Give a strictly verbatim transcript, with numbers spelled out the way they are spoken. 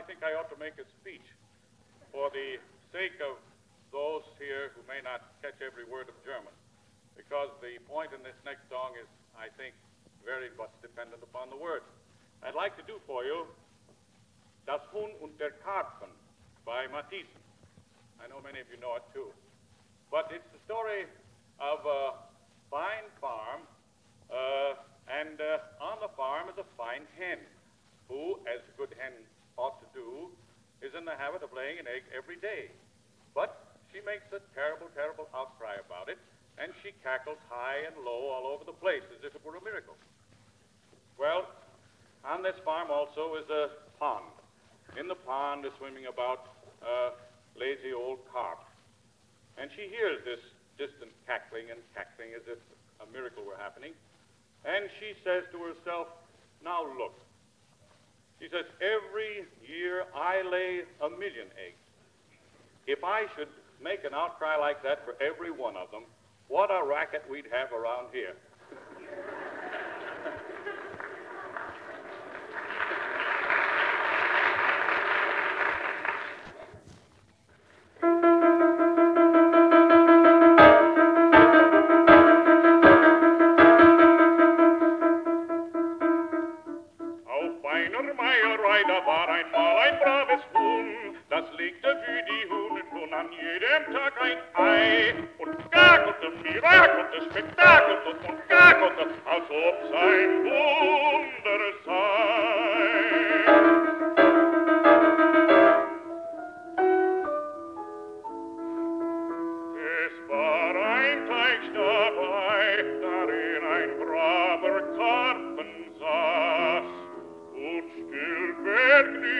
think I ought to make a speech for the sake of those here who may not catch every word of German, because the point in this next song is, I think, very much dependent upon the words. I'd like to do for you Das Huhn und der Karpfen by Matthiessen. I know many of you know it too. But it's the story of a fine farm, uh, and uh, on the farm is a fine hen, who, as a good hen ought to do, is in the habit of laying an egg every day. But she makes a terrible, terrible outcry about it, and she cackles high and low all over the place as if it were a miracle. Well, on this farm also is a pond. In the pond is swimming about a lazy old carp. And she hears this distant cackling and cackling as if a miracle were happening. And she says to herself, now look. She says, every year I lay a million eggs. If I should make an outcry like that for every one of them, what a racket we'd have around here. Berg